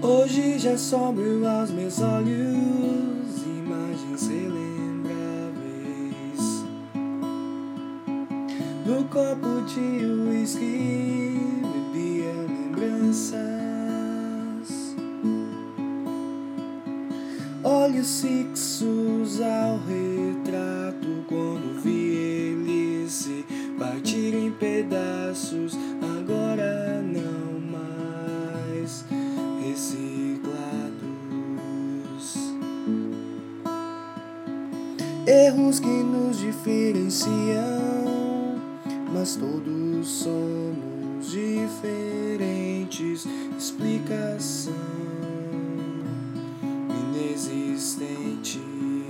Hoje já sobram aos meus olhos imagens relembráveis do copo de uísque, bebia lembranças, olhos fixos ao retrato quando vi ele se partir em pedaços, agora não mais reciclados. Erros que nos diferenciam, mas todos somos diferentes. Explicação inexistente.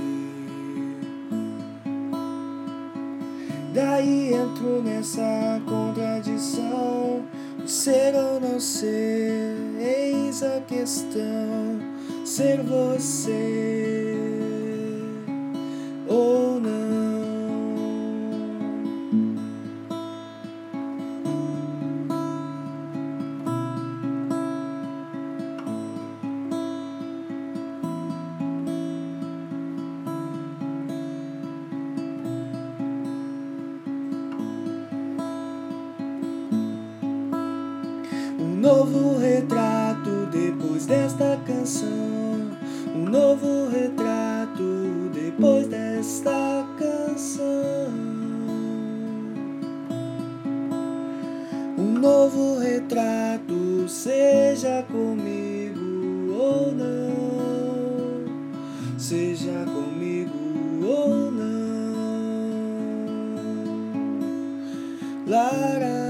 Daí entro nessa contradição, ser ou não ser, eis a questão. Ser você ou não. Um novo retrato depois desta canção. Um novo retrato depois desta canção. Um novo retrato, seja comigo ou não. Seja comigo ou não. Lara.